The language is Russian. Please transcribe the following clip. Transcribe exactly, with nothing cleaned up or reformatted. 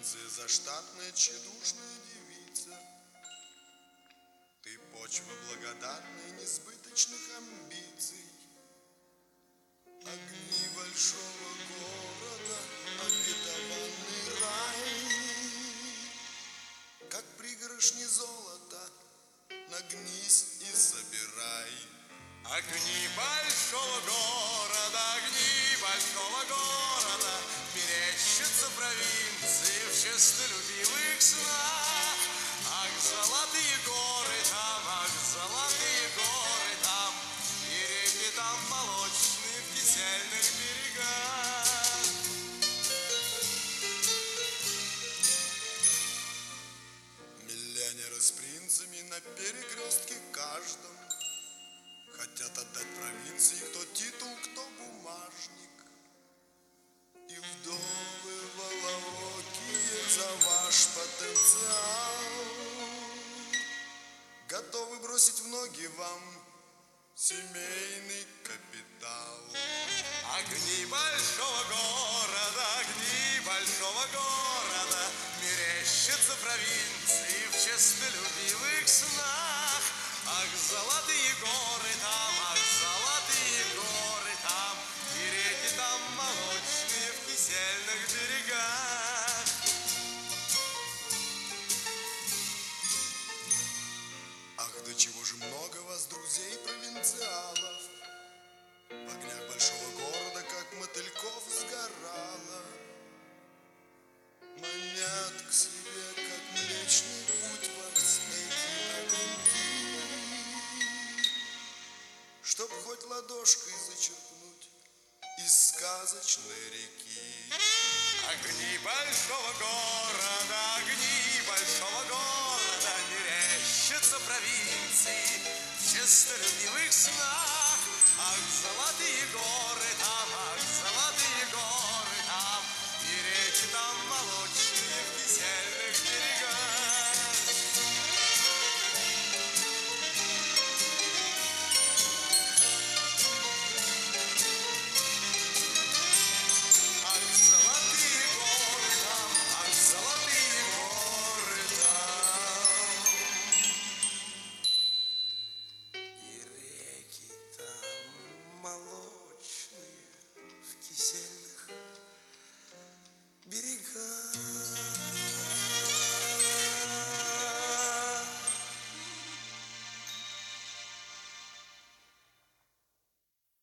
провинции заштатная тщедушная девица. Ты почва благодатной несбыточных амбиций. Огни большого города, обетованный рай. Как пригоршни золота, нагнись и собирай. Огни большого города, огни большого города, мерещатся провинции в честолюбивых снах. Ах, золотые горы там, ах, золотые горы там, и реки там молочные в кисельных берегах. Миллионеры с принцами на перекрестке каждом хотят отдать провинции кто титул, кто бумажник. И вдовы волоокие за ваш потенциал готовы бросить в ноги вам семейный капитал. Огни большого города, огни большого города, мерещатся провинции в честолюбивых снах. Ах, золотые горы там, ах, золотые горы там, и реки там молочные в кисельных берегах. Ах, до чего же много вас, друзей провинциалов, в огнях большого города, как мотыльков, сгорало. Манят к себе, как млечный путь, вас эти огоньки, чтоб хоть ладошкой зачерпнуть из сказочной реки. Огни большого города, огни большого города, мерещатся провинции в честолюбивых снах. Ах, золотые